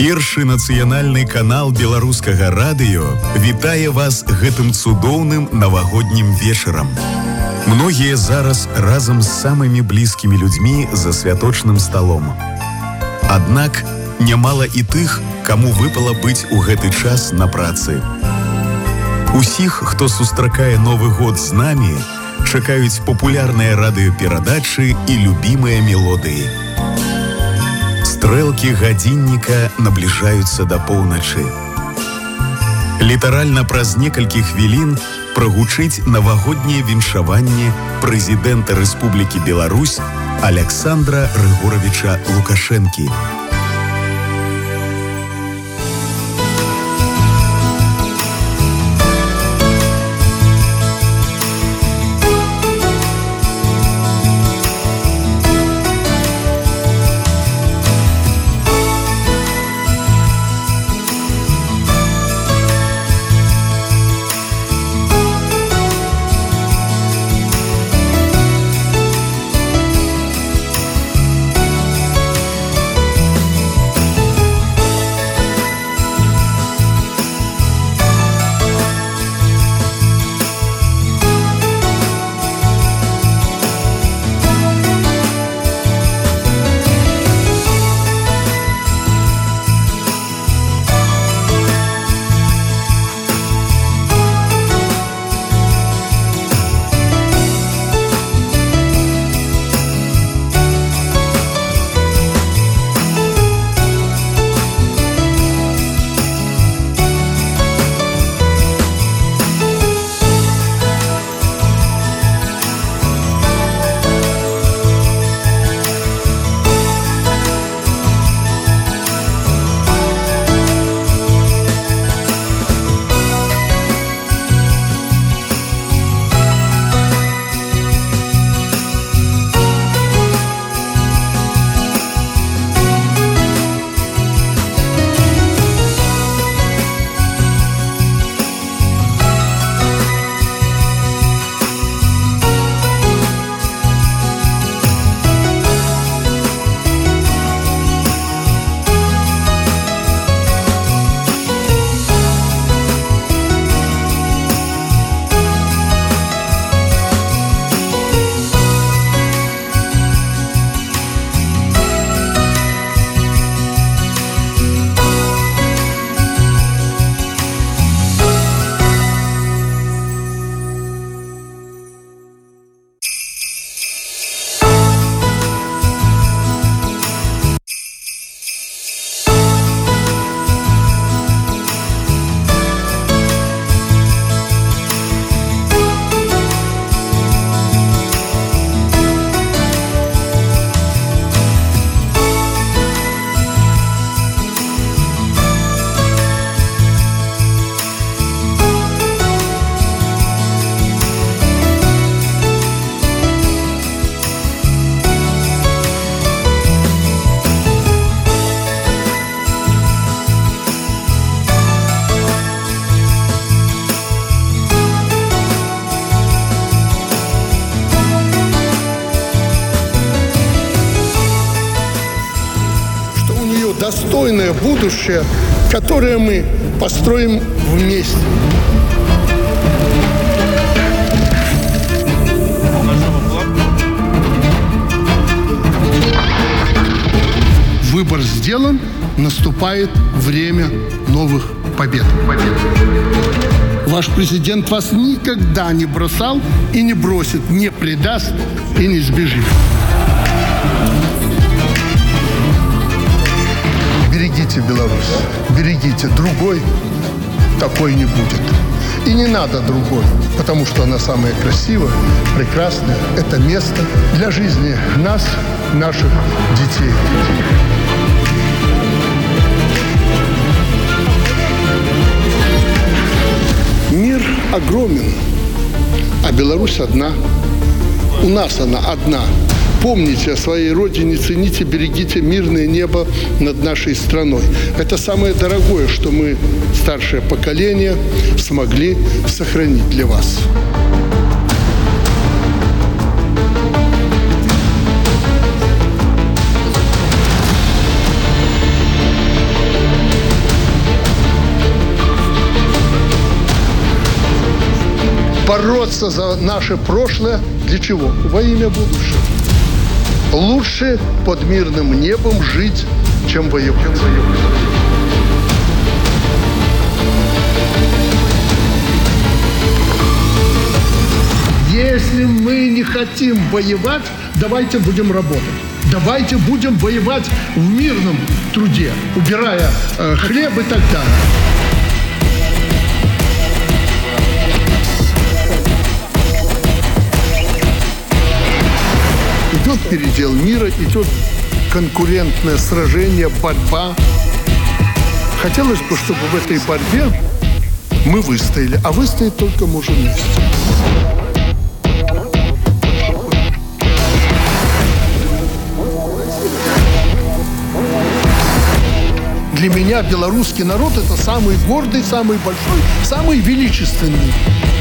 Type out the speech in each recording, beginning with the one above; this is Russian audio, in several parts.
Першы нацыянальны канал беларускага радыё вітае вас гэтым цудоўным навагоднім вечарам. Многія зараз разам з самымі блізкімі людзьмі за святочным сталом. Аднак нямала і тых, каму выпала быць у гэты час на працы. Усіх, хто сустракае Новы год з намі, чакаюць папулярныя радыёперадачы і любімыя мелодыі. Стрэлкі гадзінніка набліжаюцца да поўначы. Літаральна праз некалькі хвілін прагучыць навагодняе віншаванне прэзідэнта Рэспублікі Беларусь Аляксандра Рыгоравіча Лукашэнкі. Достойное будущее, которое мы построим вместе. Выбор сделан, наступает время новых побед. Ваш президент вас никогда не бросал и не бросит, не предаст и не сбежит. Берегите Беларусь, берегите. Другой такой не будет. И не надо другой, потому что она самая красивая, прекрасная. Это место для жизни нас, наших детей. Мир огромен, а Беларусь одна. У нас она одна. Помните о своей родине, цените, берегите мирное небо над нашей страной. Это самое дорогое, что мы, старшее поколение, смогли сохранить для вас. бороться за наше прошлое. Для чего? Во имя будущего. Лучше под мирным небом жить, чем воевать. Если мы не хотим воевать, давайте будем работать. Давайте будем воевать в мирном труде, убирая хлеб и так далее. Идет передел мира, идет конкурентное сражение, борьба. Хотелось бы, чтобы в этой борьбе мы выстояли, а выстоять только можем вместе. Для меня белорусский народ – это самый гордый, самый большой, самый величественный.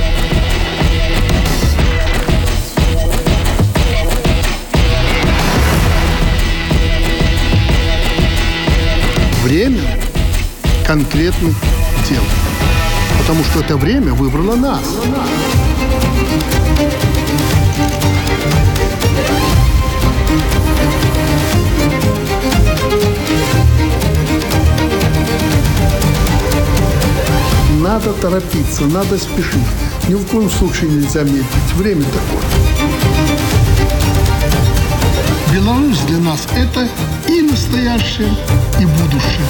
Время конкретных дел. Потому что это время выбрало нас. Надо торопиться, надо спешить. Ни в коем случае нельзя медлить. Время такое. Беларусь для нас – это и настоящее, и будущее.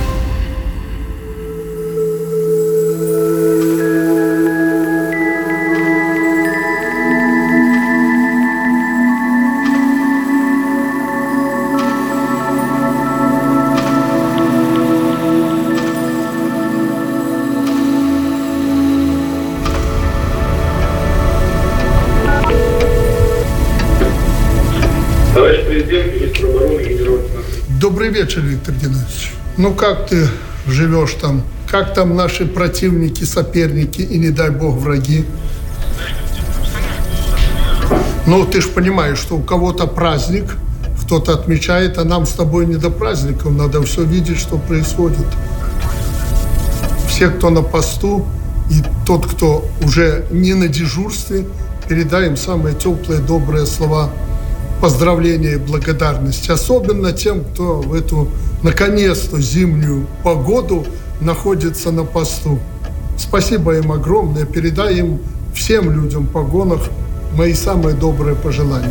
Добрый вечер, Виктор Геннадьевич. Ну, как ты живешь там? Как там наши противники, соперники и, не дай бог, враги? Ну, ты ж понимаешь, что у кого-то праздник, кто-то отмечает, а нам с тобой не до праздников. Надо все видеть, что происходит. Все, кто на посту, и тот, кто уже не на дежурстве, передай им самые теплые, добрые слова поздравления и благодарности. Особенно тем, кто в эту, наконец-то, зимнюю погоду находится на посту. Спасибо им огромное. Передай им, всем людям в погонах, мои самые добрые пожелания.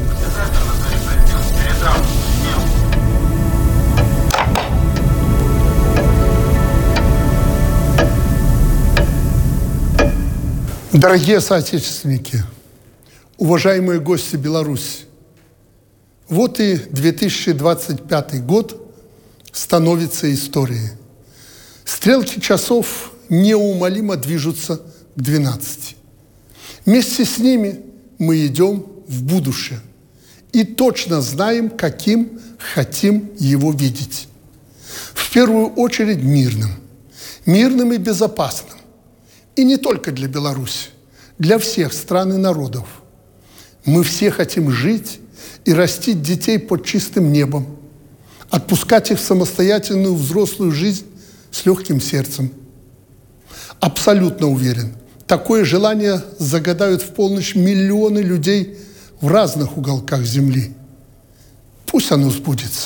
Дорогие соотечественники, уважаемые гости Беларуси, вот и 2025 год становится историей. Стрелки часов неумолимо движутся к 12. Вместе с ними мы идем в будущее и точно знаем, каким хотим его видеть. В первую очередь мирным. Мирным и безопасным. И не только для Беларуси, для всех стран и народов. Мы все хотим жить и растить детей под чистым небом, отпускать их в самостоятельную взрослую жизнь с легким сердцем. Абсолютно уверен, такое желание загадают в полночь миллионы людей в разных уголках земли. Пусть оно сбудется.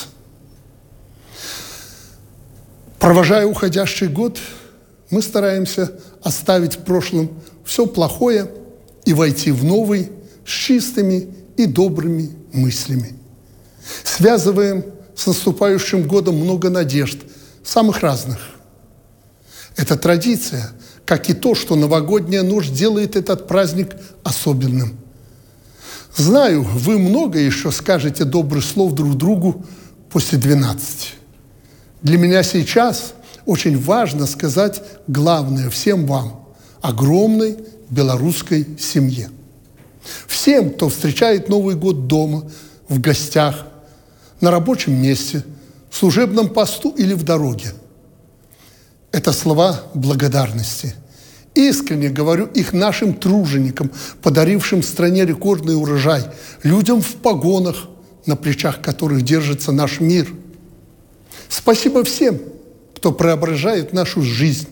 Провожая уходящий год, мы стараемся оставить в прошлом все плохое и войти в новый с чистыми и добрыми мыслями. Связываем с наступающим годом много надежд, самых разных. Это традиция, как и то, что новогодняя ночь делает этот праздник особенным. Знаю, вы много еще скажете добрых слов друг другу после 12. Для меня сейчас очень важно сказать главное всем вам, огромной белорусской семье. Всем, кто встречает Новый год дома, в гостях, на рабочем месте, в служебном посту или в дороге. Это слова благодарности. Искренне говорю их нашим труженикам, подарившим стране рекордный урожай, людям в погонах, на плечах которых держится наш мир. Спасибо всем, кто преображает нашу жизнь,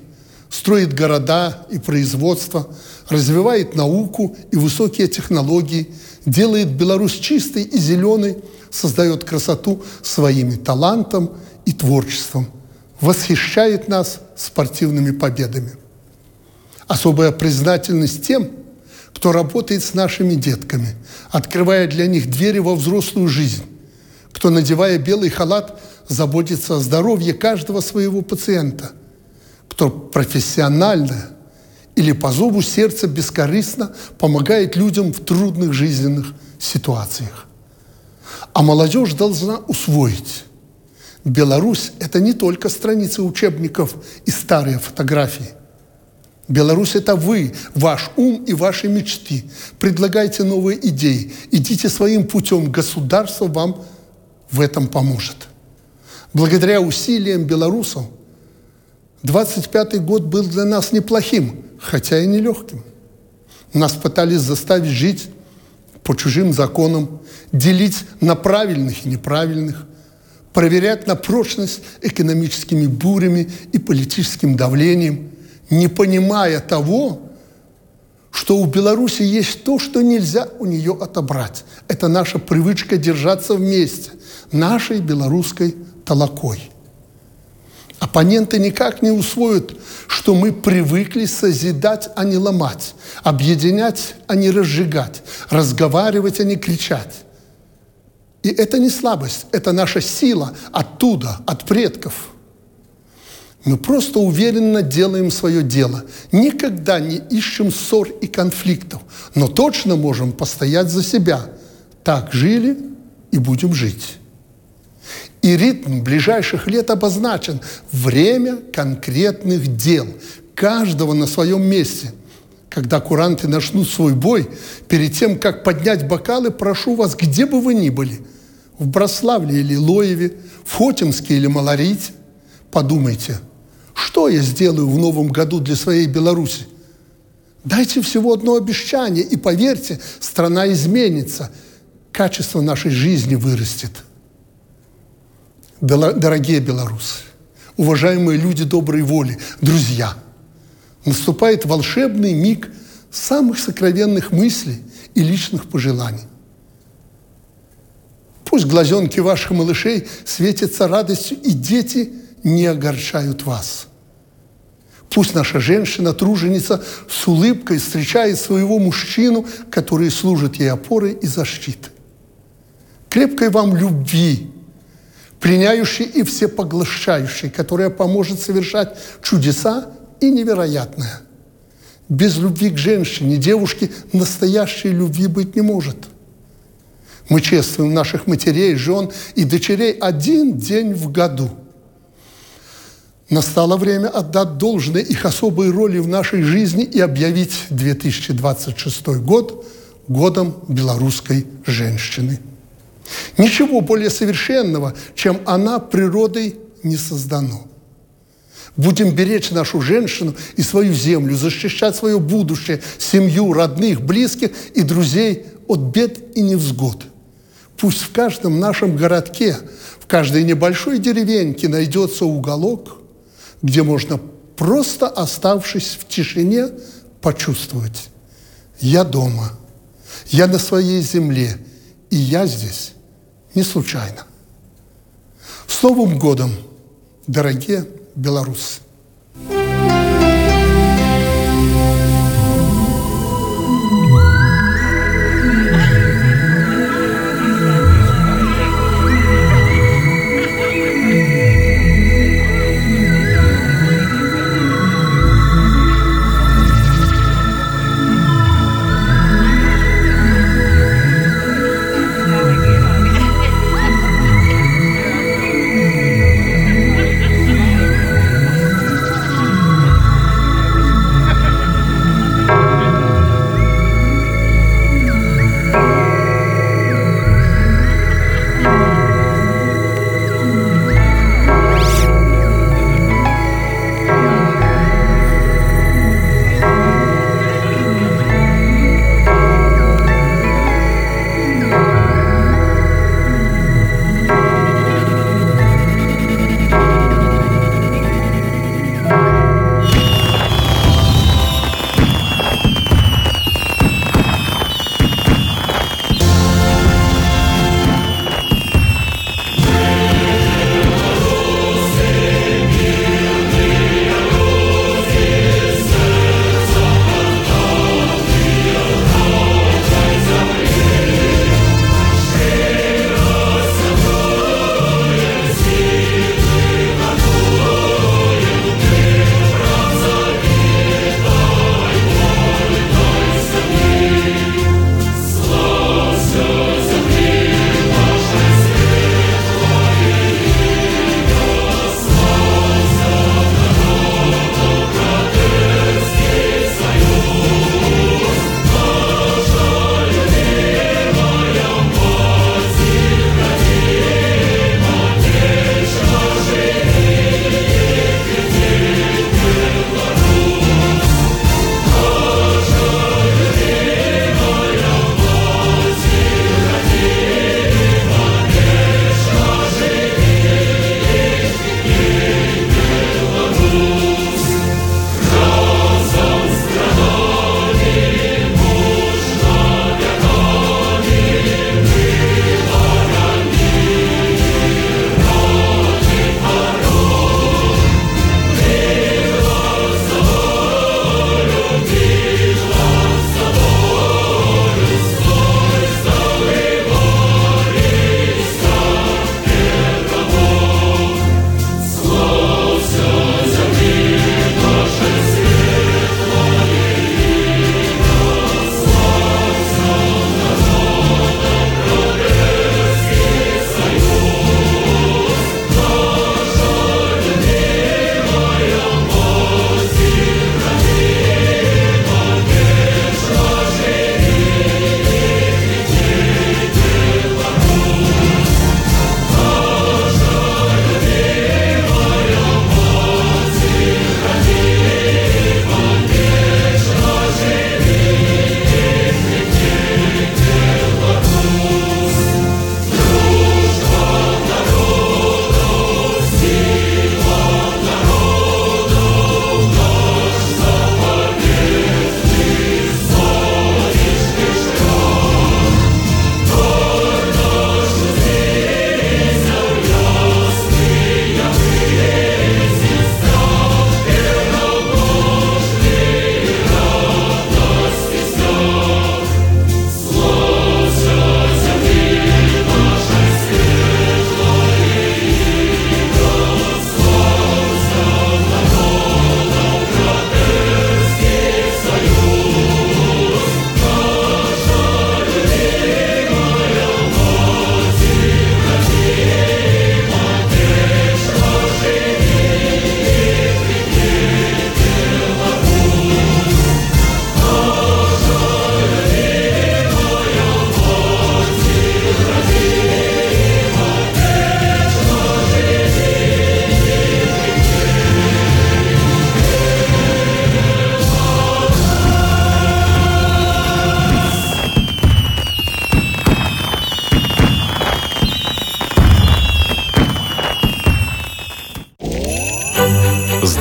строит города и производство, развивает науку и высокие технологии, делает Беларусь чистой и зеленой, создает красоту своим талантом и творчеством, восхищает нас спортивными победами. Особая признательность тем, кто работает с нашими детками, открывая для них двери во взрослую жизнь, кто, надевая белый халат, заботится о здоровье каждого своего пациента, кто профессионально или по зову сердца бескорыстно помогает людям в трудных жизненных ситуациях. А молодежь должна усвоить: Беларусь – это не только страницы учебников и старые фотографии. Беларусь – это вы, ваш ум и ваши мечты. Предлагайте новые идеи, идите своим путем, государство вам в этом поможет. Благодаря усилиям белорусов 25-й год был для нас неплохим, хотя и нелегким. Нас пытались заставить жить по чужим законам, делить на правильных и неправильных, проверять на прочность экономическими бурями и политическим давлением, не понимая того, что у Беларуси есть то, что нельзя у нее отобрать. Это наша привычка держаться вместе, нашей белорусской толокой. Оппоненты никак не усвоят, что мы привыкли созидать, а не ломать, объединять, а не разжигать, разговаривать, а не кричать. И это не слабость, это наша сила оттуда, от предков. Мы просто уверенно делаем свое дело, никогда не ищем ссор и конфликтов, но точно можем постоять за себя. Так жили и будем жить. И ритм ближайших лет обозначен: время конкретных дел, каждого на своем месте. Когда куранты начнут свой бой, перед тем, как поднять бокалы, прошу вас, где бы вы ни были, в Браславле или Лоеве, в Хотимске или Малорите, подумайте, что я сделаю в новом году для своей Беларуси. Дайте всего одно обещание, и поверьте, страна изменится, качество нашей жизни вырастет. Дорогие белорусы, уважаемые люди доброй воли, друзья, наступает волшебный миг самых сокровенных мыслей и личных пожеланий. Пусть глазенки ваших малышей светятся радостью, и дети не огорчают вас. Пусть наша женщина-труженица с улыбкой встречает своего мужчину, который служит ей опорой и защитой. Крепкой вам любви, пленяющей и всепоглощающей, которая поможет совершать чудеса и невероятное. Без любви к женщине, девушке, настоящей любви быть не может. Мы чествуем наших матерей, жен и дочерей один день в году. Настало время отдать должное их особой роли в нашей жизни и объявить 2026 год годом белорусской женщины. Ничего более совершенного, чем она, природой не создано. Будем беречь нашу женщину и свою землю, защищать свое будущее, семью, родных, близких и друзей от бед и невзгод. Пусть в каждом нашем городке, в каждой небольшой деревеньке найдется уголок, где можно, просто оставшись в тишине, почувствовать: я дома, я на своей земле, и я здесь не случайно. С Новым годом, дорогие белорусы!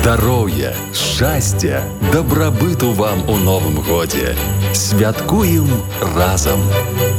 Здароўя, шчасця, дабрабыту вам у новым годзе. Святкуем разам!